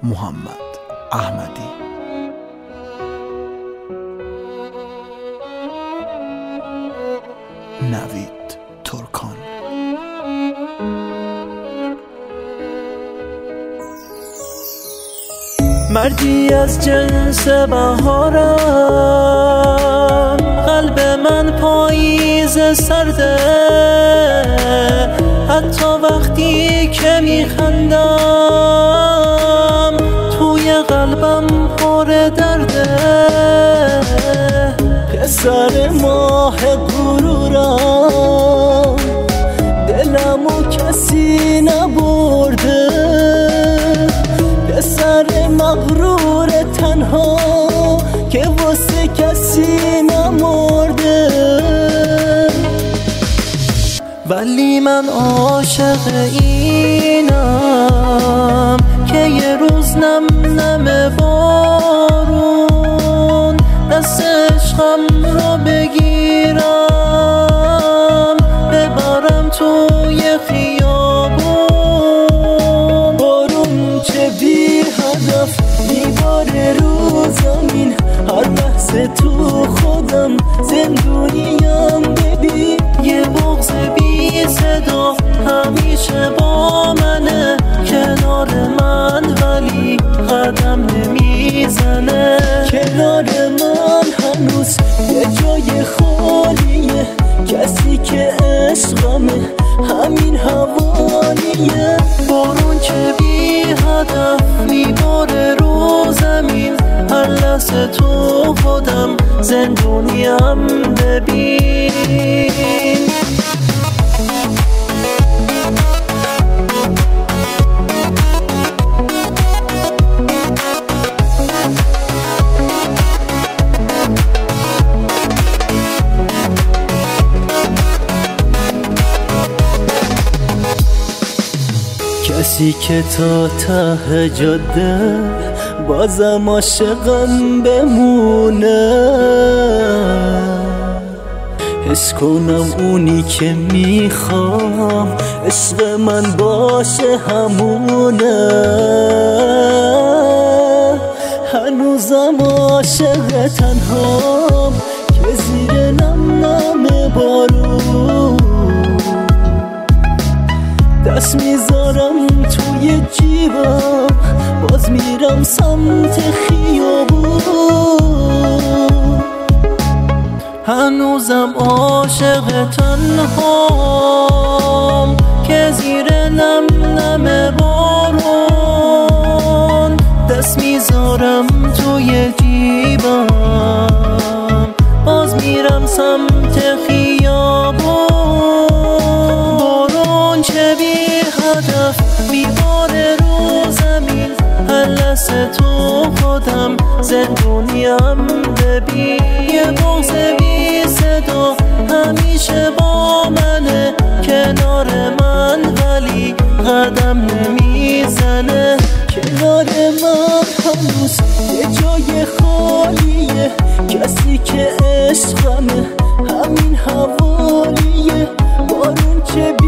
محمد احمدی. نوید ترکان. مردی از جنس بهارم، قلب من پاییز سرده، حتی وقتی که میخندم توی قلبم پر درده. پسر ماه غرورم، دلمو کسی نبرده، پسر مغرور تنها که واسه کسی نمرده. ولی من عاشق اینم که یه روز نم نم بارون دست عشقم رو بگیرم، ببرم توی خیابون. بارون چه بی هدف میباره رو زمین، هر لحظه تو خودم زندونیم. ببین یه بغض بی صدا همیشه با منه، کنار من ولی قدم نمیزنه. کنار من هنوز یه جای خالیه، کسی که عشقمه همین حوالیه. بارون که بی هدف میباره رو زمین، هر لحظه تو خودم زندونیم. ببین کسی که تا ته جاده بازم عاشقم بمونه، حس کنم اونی که میخوام عشق من باشه همونه. هنوزم عاشق تنهام که زیر نم نم بارون دست میذارم توی جیبم، باز میرم سمت خیابون. هنوزم عاشق تنهام که زیر نم نم بارون دست میذارم توی جیبم، باز میرم سمت خیابون. بارون چه بی هدف میباره رو زمین، هر لحظه تو خودم زندونیم. ببین یه بغض بی صدا همیشه با منه، کنار من ولی قدم نمیزنه. کنار من هنوز یه جای خالیه، کسی که عشقمه همین حوالیه. بارون چه